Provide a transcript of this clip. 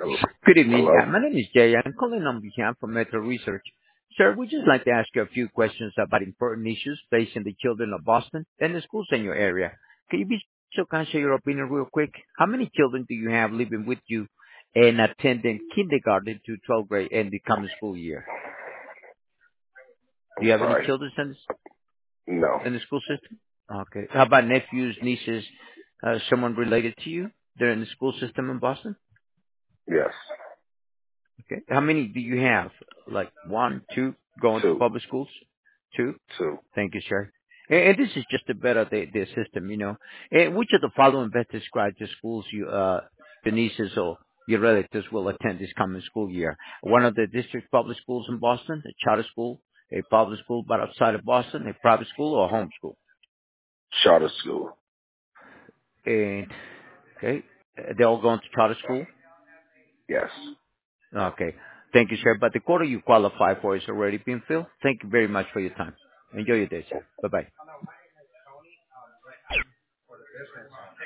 Good evening. Hello? My name is Jay. I'm calling on behalf of Metro Research. Sir, we'd just like to ask you a few questions about important issues facing the children of Boston and the schools in your area. Can you be so kind of share your opinion real quick? How many children do you have living with you and attending kindergarten to 12th grade in the coming school year? Do I'm you have any sorry. children No. in the school system? Okay. How about nephews, nieces, someone related to you? They're in the school system in Boston? Yes. Okay. How many do you have? Like one, two, going to Two. public schools? Two? Two. Thank you, sir. And this is just to better the system, you know. And which of the following best describe the schools your nieces or your relatives will attend this coming school year? One of the district public schools in Boston, a charter school, a public school but outside of Boston, a private school, or a home school? Charter school. And, okay, they're all going to charter school? Yes. Okay. Thank you, sir. But the quota you qualify for is already been filled. Thank you very much for your time. Enjoy your day, sir. Bye-bye.